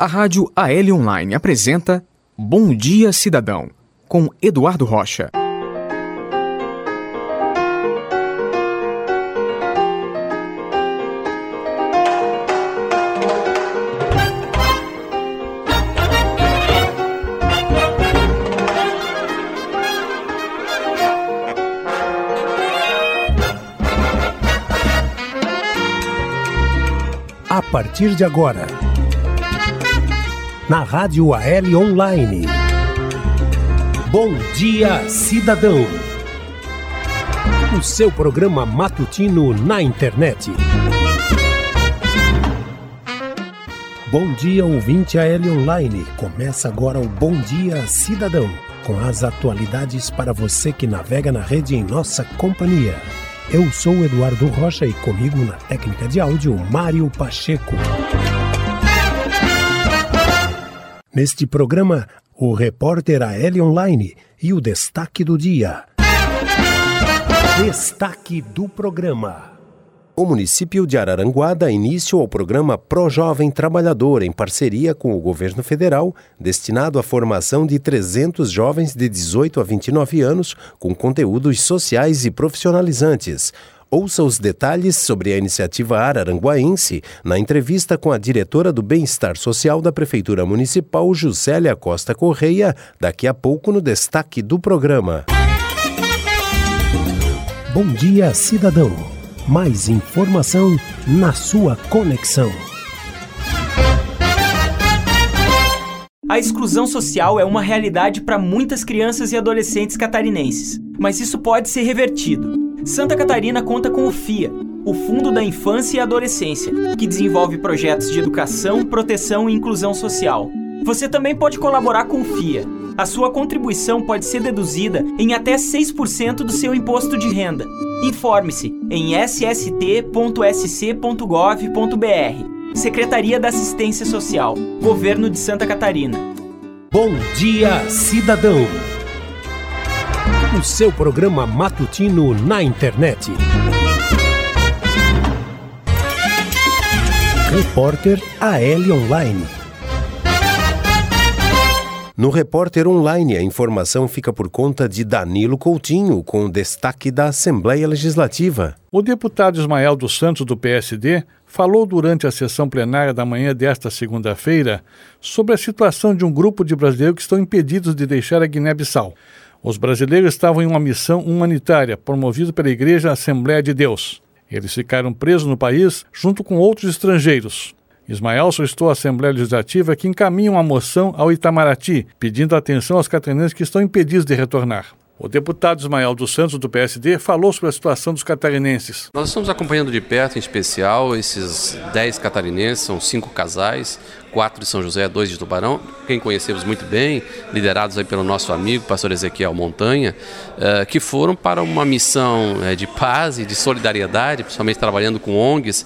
A Rádio AL Online apresenta Bom Dia Cidadão, com Eduardo Rocha. A partir de agora, na Rádio AL Online, Bom Dia Cidadão, o seu programa matutino na internet. Bom dia, ouvinte AL Online, começa agora o Bom Dia Cidadão, com as atualidades para você que navega na rede em nossa companhia. Eu sou o Eduardo Rocha e comigo na técnica de áudio, Mário Pacheco. Neste programa, o repórter AL Online e o destaque do dia. Destaque do programa. O município de Araranguá dá início ao programa Pro Jovem Trabalhador, em parceria com o governo federal, destinado à formação de 300 jovens de 18 a 29 anos, com conteúdos sociais e profissionalizantes. Ouça os detalhes sobre a iniciativa araranguaense na entrevista com a diretora do Bem-Estar Social da Prefeitura Municipal, Juscelia Costa Correia, daqui a pouco no destaque do programa. Bom dia, cidadão. Mais informação na sua conexão. A exclusão social é uma realidade para muitas crianças e adolescentes catarinenses, mas isso pode ser revertido. Santa Catarina conta com o FIA, o Fundo da Infância e Adolescência, que desenvolve projetos de educação, proteção e inclusão social. Você também pode colaborar com o FIA. A sua contribuição pode ser deduzida em até 6% do seu imposto de renda. Informe-se em sst.sc.gov.br. Secretaria da Assistência Social, Governo de Santa Catarina. Bom dia, cidadão. O seu programa matutino na internet. Repórter AL Online. No Repórter Online, a informação fica por conta de Danilo Coutinho, com o destaque da Assembleia Legislativa. O deputado Ismael dos Santos, do PSD, falou durante a sessão plenária da manhã desta segunda-feira sobre a situação de um grupo de brasileiros que estão impedidos de deixar a Guiné-Bissau. Os brasileiros estavam em uma missão humanitária promovida pela Igreja Assembleia de Deus. Eles ficaram presos no país junto com outros estrangeiros. Ismael solicitou à Assembleia Legislativa que encaminhe uma moção ao Itamaraty, pedindo atenção aos catarinenses que estão impedidos de retornar. O deputado Ismael dos Santos, do PSD, falou sobre a situação dos catarinenses. Nós estamos acompanhando de perto, em especial, esses 10 catarinenses, são 5 casais, 4 de São José, 2 de Tubarão, quem conhecemos muito bem, liderados aí pelo nosso amigo, pastor Ezequiel Montanha, que foram para uma missão de paz e de solidariedade, principalmente trabalhando com ONGs,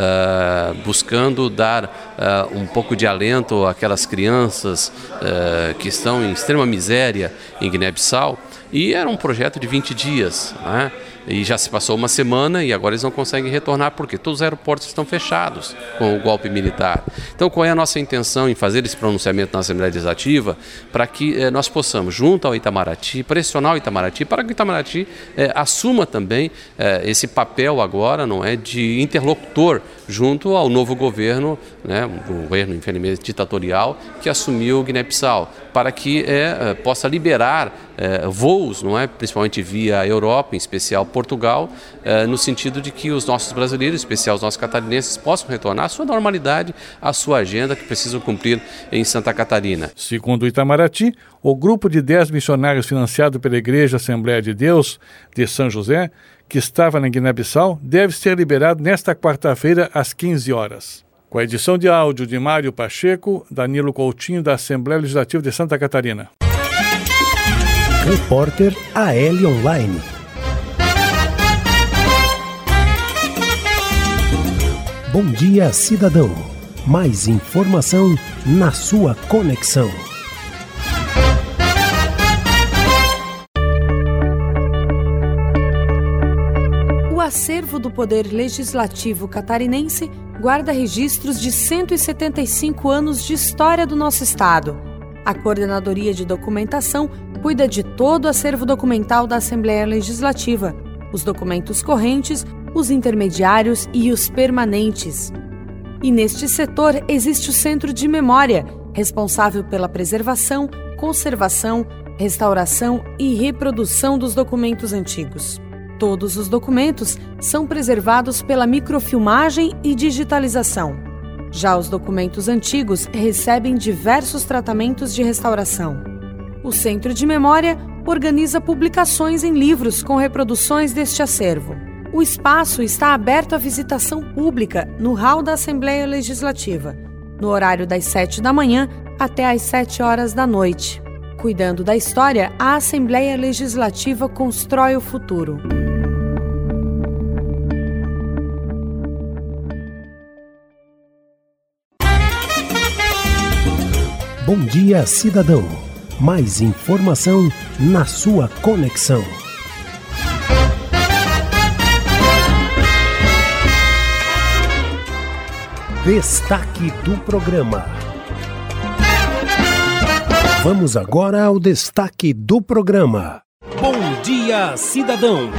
buscando dar um pouco de alento àquelas crianças que estão em extrema miséria em Guiné-Bissau. E era um projeto de 20 dias, né? E já se passou uma semana e agora eles não conseguem retornar porque todos os aeroportos estão fechados com o golpe militar. Então, qual é a nossa intenção em fazer esse pronunciamento na Assembleia Legislativa? Para que nós possamos, junto ao Itamaraty, pressionar o Itamaraty para que o Itamaraty assuma também esse papel agora, não é, de interlocutor junto ao novo governo, né, um governo infelizmente ditatorial, que assumiu Guiné-Bissau, para que possa liberar voos, não é, principalmente via Europa, em especial Portugal, no sentido de que os nossos brasileiros, em especial os nossos catarinenses, possam retornar à sua normalidade, à sua agenda que precisam cumprir em Santa Catarina. Segundo o Itamaraty, o grupo de 10 missionários financiado pela Igreja Assembleia de Deus de São José, que estava na Guiné-Bissau, deve ser liberado nesta quarta-feira às 15 horas. Com a edição de áudio de Mário Pacheco, Danilo Coutinho, da Assembleia Legislativa de Santa Catarina. Repórter AL Online. Bom dia, cidadão. Mais informação na sua conexão. acervo do do Poder Legislativo catarinense guarda registros de 175 anos de história do nosso estado. A Coordenadoria de Documentação cuida de todo o acervo documental da Assembleia Legislativa, os documentos correntes, os intermediários e os permanentes. E neste setor existe o Centro de Memória, responsável pela preservação, conservação, restauração e reprodução dos documentos antigos. Todos os documentos são preservados pela microfilmagem e digitalização. Já os documentos antigos recebem diversos tratamentos de restauração. O Centro de Memória organiza publicações em livros com reproduções deste acervo. O espaço está aberto à visitação pública no hall da Assembleia Legislativa, no horário das 7 da manhã até às 7 horas da noite. Cuidando da história, a Assembleia Legislativa constrói o futuro. Bom dia, cidadão. Mais informação na sua conexão. Destaque do programa. Vamos agora ao destaque do programa. Bom dia, cidadão.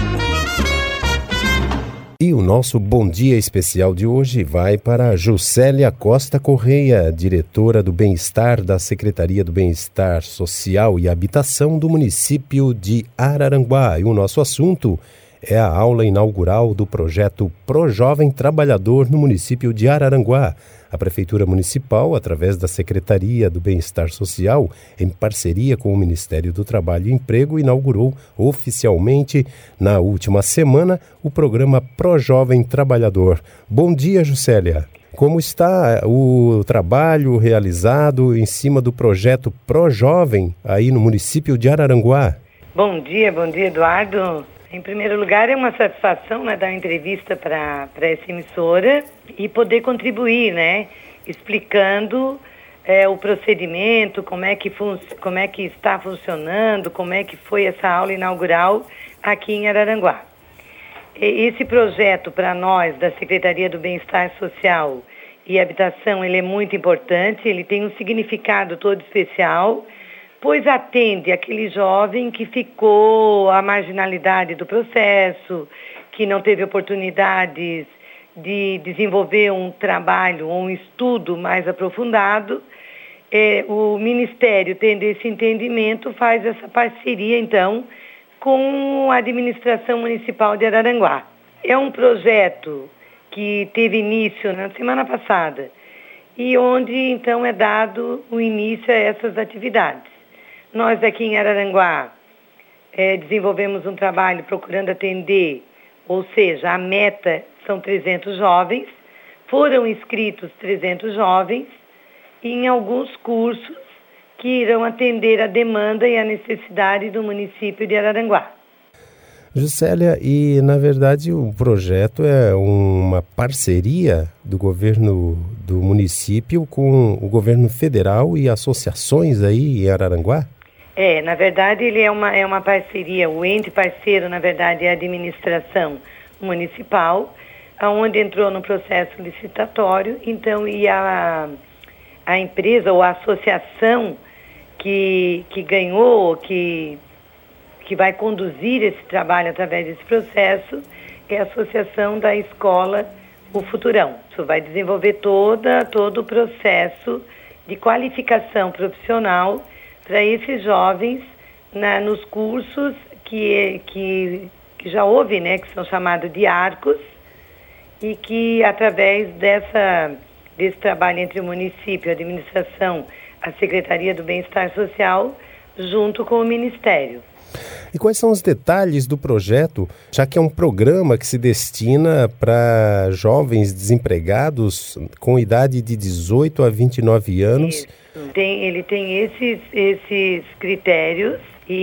E o nosso Bom Dia especial de hoje vai para Juscelia Costa Correia, diretora do Bem-Estar da Secretaria do Bem-Estar Social e Habitação do município de Araranguá. E o nosso assunto é a aula inaugural do projeto Projovem Trabalhador no município de Araranguá. A Prefeitura Municipal, através da Secretaria do Bem-Estar Social, em parceria com o Ministério do Trabalho e Emprego, inaugurou oficialmente, na última semana, o programa Projovem Trabalhador. Bom dia, Juscelia. Como está o trabalho realizado em cima do projeto Projovem aí no município de Araranguá? Bom dia, Eduardo. Em primeiro lugar, é uma satisfação, né, dar uma entrevista para essa emissora e poder contribuir, né, explicando o procedimento, como é que está funcionando, como é que foi essa aula inaugural aqui em Araranguá. Esse projeto, para nós, da Secretaria do Bem-Estar Social e Habitação, ele é muito importante, ele tem um significado todo especial, pois atende aquele jovem que ficou à marginalidade do processo, que não teve oportunidades de desenvolver um trabalho ou um estudo mais aprofundado. O Ministério, tendo esse entendimento, faz essa parceria, então, com a Administração Municipal de Araranguá. É um projeto que teve início na semana passada e onde, então, é dado o início a essas atividades. Nós aqui em Araranguá desenvolvemos um trabalho procurando atender, ou seja, a meta são 300 jovens, foram inscritos 300 jovens em alguns cursos que irão atender a demanda e a necessidade do município de Araranguá. Juscelia, e na verdade o projeto é uma parceria do governo do município com o governo federal e associações aí em Araranguá? Na verdade ele é uma parceria, o ente parceiro na verdade é a administração municipal, onde entrou no processo licitatório, então e a empresa ou a associação que ganhou, que vai conduzir esse trabalho através desse processo, é a Associação da Escola O Futurão. Isso vai desenvolver todo o processo de qualificação profissional para esses jovens nos cursos que já houve, né, que são chamados de ARCOS, e que através desse trabalho entre o município, a administração, a Secretaria do Bem-Estar Social, junto com o Ministério. E quais são os detalhes do projeto, já que é um programa que se destina para jovens desempregados com idade de 18 a 29 anos? Isso. Ele tem esses critérios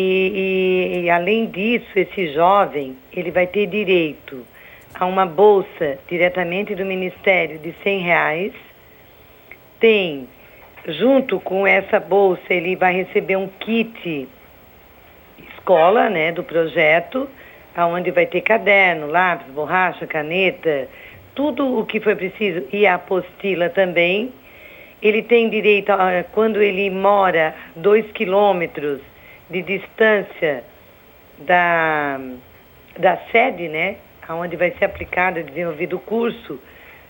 e além disso, esse jovem ele vai ter direito a uma bolsa diretamente do Ministério de R$100. Junto com essa bolsa, ele vai receber um kit escola, né, do projeto, onde vai ter caderno, lápis, borracha, caneta, tudo o que for preciso, e a apostila também. Ele tem direito, quando ele mora 2 quilômetros de distância da sede, né, onde vai ser aplicado e desenvolvido o curso,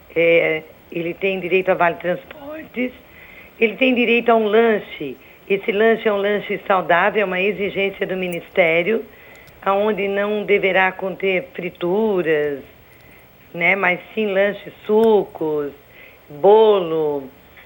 ele tem direito a vale transportes, ele tem direito a um lanche. Esse lanche é um lanche saudável, é uma exigência do Ministério, onde não deverá conter frituras, né, mas sim lanches, sucos, bolo,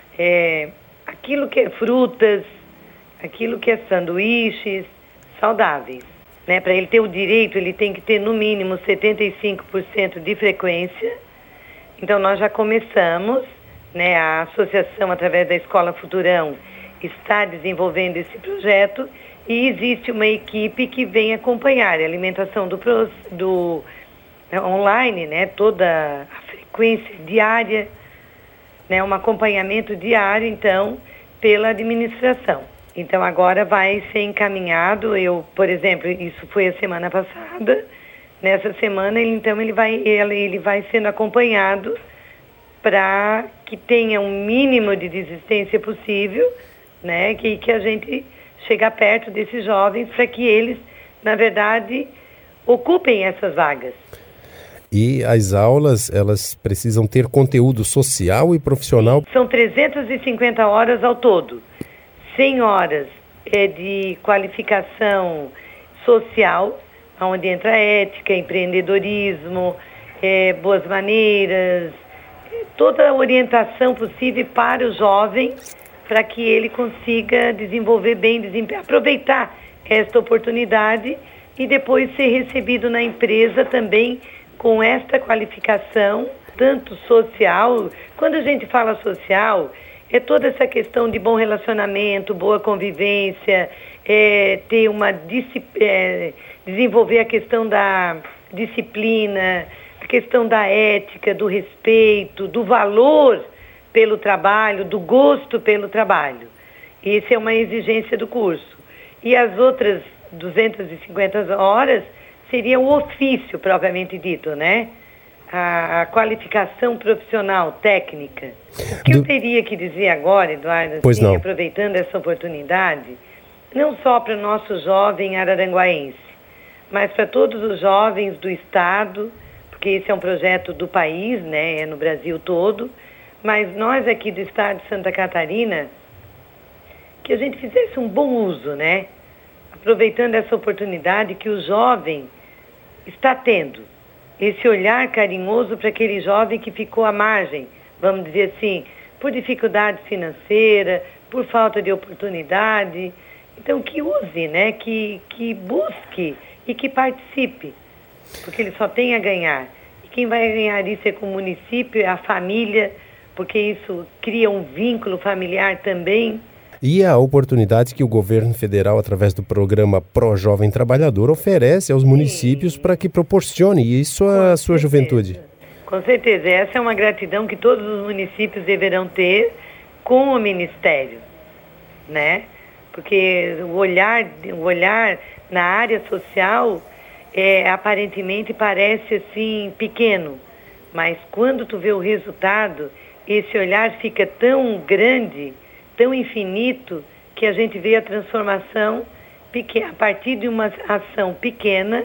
aquilo que é frutas, aquilo que é sanduíches saudáveis. Né? Para ele ter o direito, ele tem que ter no mínimo 75% de frequência. Então nós já começamos, né, a associação através da Escola Futurão está desenvolvendo esse projeto e existe uma equipe que vem acompanhar a alimentação do online, né, toda a frequência diária, né, um acompanhamento diário, então, pela administração. Então, agora vai ser encaminhado, por exemplo, isso foi a semana passada, nessa semana, ele vai sendo acompanhado para que tenha um mínimo de desistência possível, né, que a gente chegue perto desses jovens para que eles, na verdade, ocupem essas vagas. E as aulas, elas precisam ter conteúdo social e profissional? São 350 horas ao todo. 100 horas de qualificação social, onde entra ética, empreendedorismo, boas maneiras, toda a orientação possível para o jovem, para que ele consiga desenvolver bem, aproveitar esta oportunidade e depois ser recebido na empresa também com esta qualificação, tanto social. Quando a gente fala social, é toda essa questão de bom relacionamento, boa convivência, desenvolver a questão da disciplina, a questão da ética, do respeito, do valor pelo trabalho, do gosto pelo trabalho. Essa é uma exigência do curso. E as outras 250 horas seria o ofício propriamente dito, né? A qualificação profissional, técnica. O que eu teria que dizer agora, Eduardo, assim, aproveitando essa oportunidade, não só para o nosso jovem araranguaense, mas para todos os jovens do Estado, porque esse é um projeto do país, né? É no Brasil todo, mas nós aqui do Estado de Santa Catarina, que a gente fizesse um bom uso, né? Aproveitando essa oportunidade que o jovem está tendo, esse olhar carinhoso para aquele jovem que ficou à margem, vamos dizer assim, por dificuldade financeira, por falta de oportunidade. Então, que use, né? Que busque e que participe, porque ele só tem a ganhar. E quem vai ganhar isso é com o município, é a família, porque isso cria um vínculo familiar também. E a oportunidade que o governo federal, através do programa Pro Jovem Trabalhador, oferece aos municípios para que proporcione isso à sua juventude. Com certeza, essa é uma gratidão que todos os municípios deverão ter com o Ministério, né? Porque o olhar na área social aparentemente parece assim pequeno, mas quando tu vê o resultado, esse olhar fica tão grande, tão infinito, que a gente vê a transformação a partir de uma ação pequena.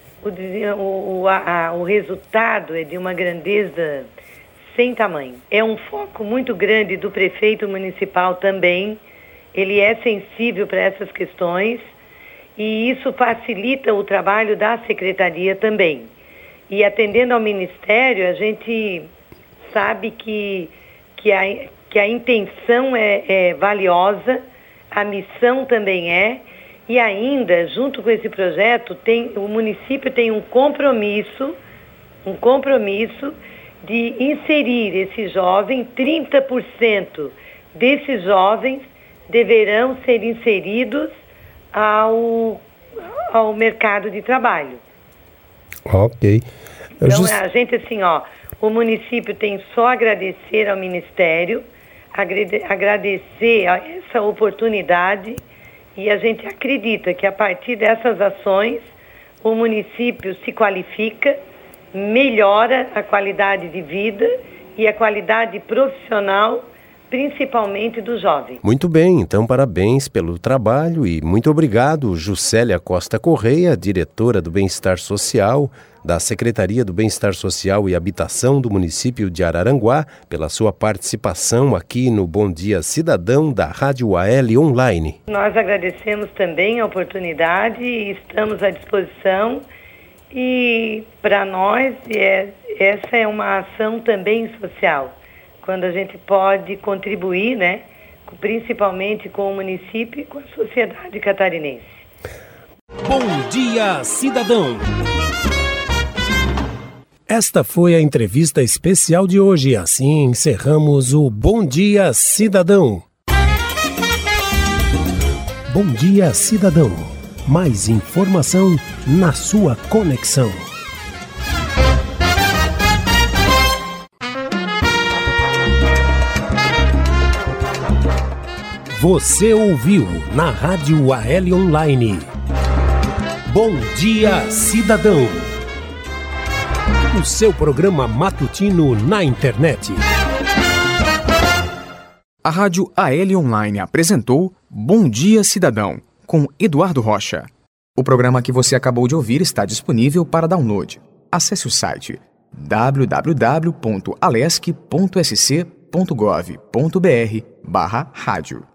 O resultado é de uma grandeza sem tamanho. É um foco muito grande do prefeito municipal também. Ele é sensível para essas questões e isso facilita o trabalho da secretaria também. E atendendo ao Ministério, a gente sabe que a intenção é valiosa, a missão também é, e ainda, junto com esse projeto, o município tem um compromisso de inserir esse jovem, 30% desses jovens deverão ser inseridos ao mercado de trabalho. Ok. Então, a gente assim, o município tem só a agradecer ao Ministério, agradecer a essa oportunidade, e a gente acredita que a partir dessas ações o município se qualifica, melhora a qualidade de vida e a qualidade profissional, principalmente do jovem. Muito bem, então parabéns pelo trabalho e muito obrigado, Juscelia Costa Correia, diretora do Bem-Estar Social, da Secretaria do Bem-Estar Social e Habitação do município de Araranguá, pela sua participação aqui no Bom Dia Cidadão da Rádio AL Online. Nós agradecemos também a oportunidade e estamos à disposição. E para nós essa é uma ação também social, quando a gente pode contribuir, né, principalmente com o município e com a sociedade catarinense. Bom Dia Cidadão! Esta foi a entrevista especial de hoje. Assim encerramos o Bom Dia Cidadão. Bom Dia Cidadão. Mais informação na sua conexão. Você ouviu na Rádio AL Online. Bom Dia Cidadão. O seu programa matutino na internet. A Rádio AL Online apresentou Bom Dia Cidadão, com Eduardo Rocha. O programa que você acabou de ouvir está disponível para download. Acesse o site www.alesc.sc.gov.br/rádio.